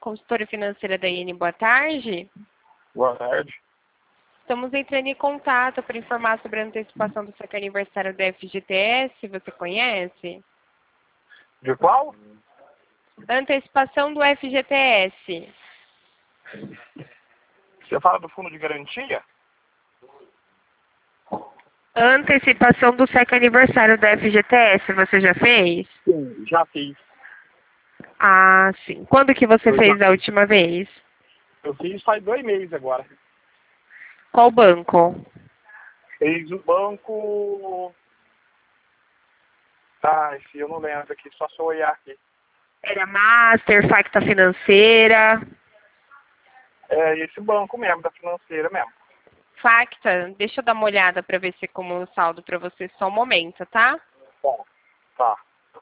consultora financeira da IN. Boa tarde. Boa tarde. Estamos entrando em contato para informar sobre a antecipação do seu aniversário do FGTS. Você conhece? De qual? Antecipação do FGTS. Você fala do fundo de garantia? Antecipação do seu aniversário do FGTS. Você já fez? Sim, já fiz. Ah, sim. Quando que você fez a última vez? Eu fiz faz 2 meses agora. Qual banco? Fiz o banco... Ah, esse eu não lembro aqui, só se eu olhar aqui. Era Master, Facta Financeira. É esse banco mesmo, da financeira mesmo. Facta, deixa eu dar uma olhada para ver se é como o saldo para você. Só um momento, tá? Bom, tá.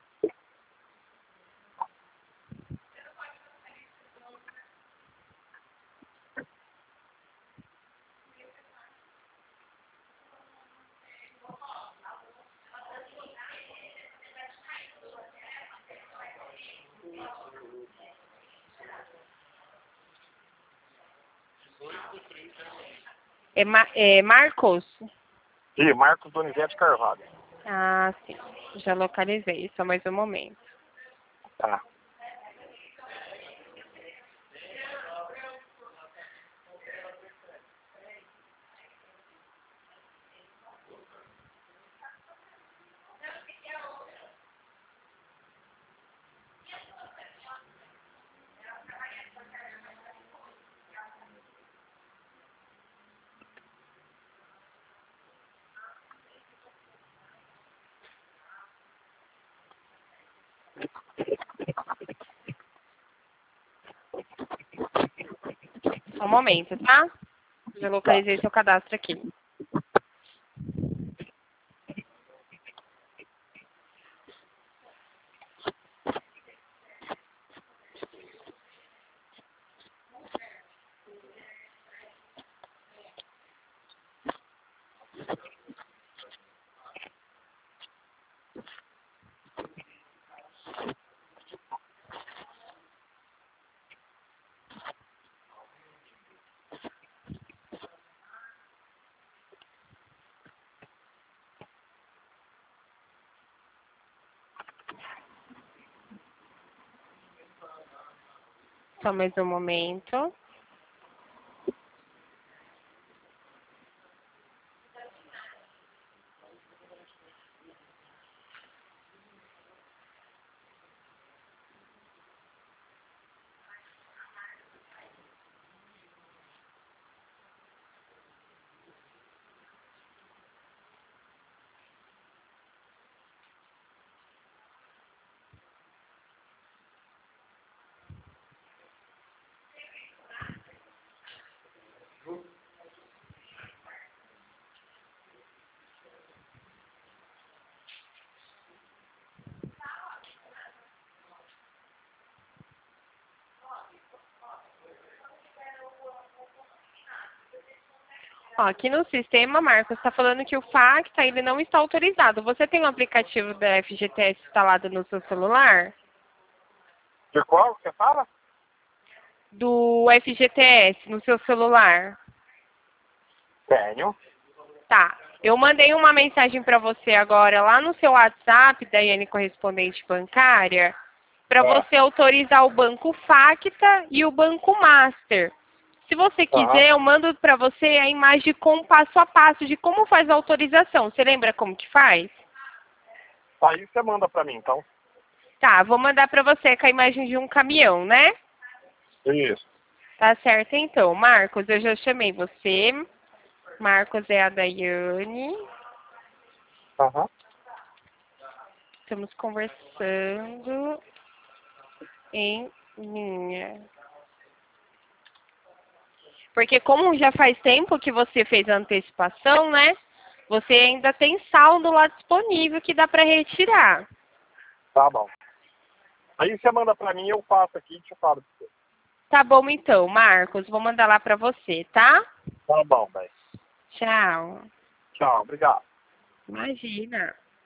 É Marcos? E Marcos Donizete Carvalho. Ah, sim. Já localizei. Só mais um momento. Tá. Só um momento, tá? Já localizei seu cadastro aqui. Só mais um momento. Ó, aqui no sistema, Marcos, está falando que o Facta ele não está autorizado. Você tem um aplicativo da FGTS instalado no seu celular? De qual você fala? Do FGTS no seu celular? Tenho. Tá. Eu mandei uma mensagem para você agora lá no seu WhatsApp da IN Correspondente Bancária para você autorizar o Banco Facta e o Banco Master. Se você quiser, eu mando para você a imagem com passo a passo de como faz a autorização. Você lembra como que faz? Aí você manda pra mim, então. Tá, vou mandar para você com a imagem de um caminhão, né? Isso. Tá certo, então. Marcos, eu já chamei você. Marcos é a Daiane. Aham. Estamos conversando em linha. Porque como já faz tempo que você fez a antecipação, né? Você ainda tem saldo lá disponível que dá para retirar. Tá bom. Aí você manda pra mim, eu passo aqui e te falo pra você. Tá bom então, Marcos. Vou mandar lá para você, tá? Tá bom, velho. Tchau. Tchau, obrigado. Imagina.